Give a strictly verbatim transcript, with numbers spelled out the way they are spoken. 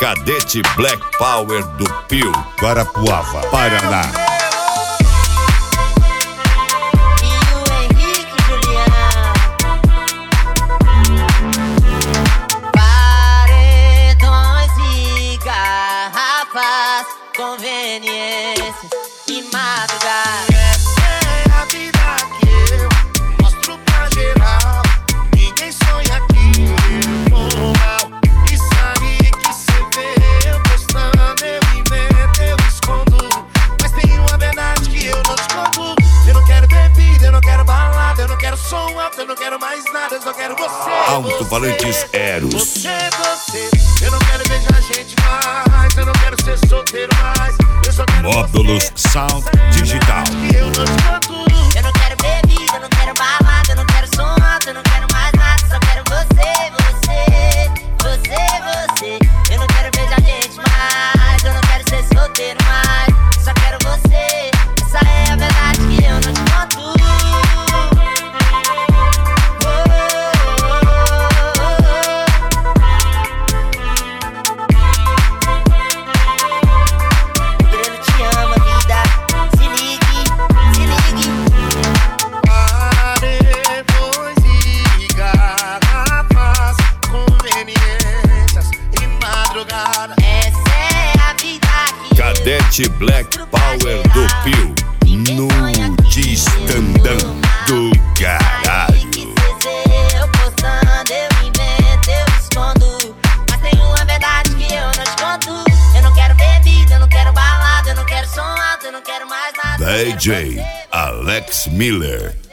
Cadete Black Power do Pio, Guarapuava, Paraná. Conveniências e madrugada. Essa é a vida que eu mostro pra geral. Ninguém sonha aqui, eu vou mal. Isso aí que cê vê eu postando, eu invento, eu escondo. Mas tem uma verdade que eu não te conto. Eu não quero bebida, eu não quero balada, eu não quero som alto, eu não quero mais nada, eu só quero você. Alto-falantes Eros. Você, você, eu não quero beijar gente mais, eu não quero ser solteiro mais, eu só quero Módulos você. Sound Digital. Eu não te conto. Eu não quero bebida, eu não quero balada, eu não quero som alto, eu não quero mais nada, só quero você, você, você, você. Eu não quero beijar gente mais, eu não quero ser solteiro mais, só quero você. Essa é a verdade que eu não te conto. Cadete Black Power do Pio, no Distandão do caralho. Eu postando, eu invento, eu escondo. Mas tem uma verdade que eu não te conto. Eu não quero bebida, eu não quero balada, eu não quero som alto, eu não quero mais nada. D J Alex Miller.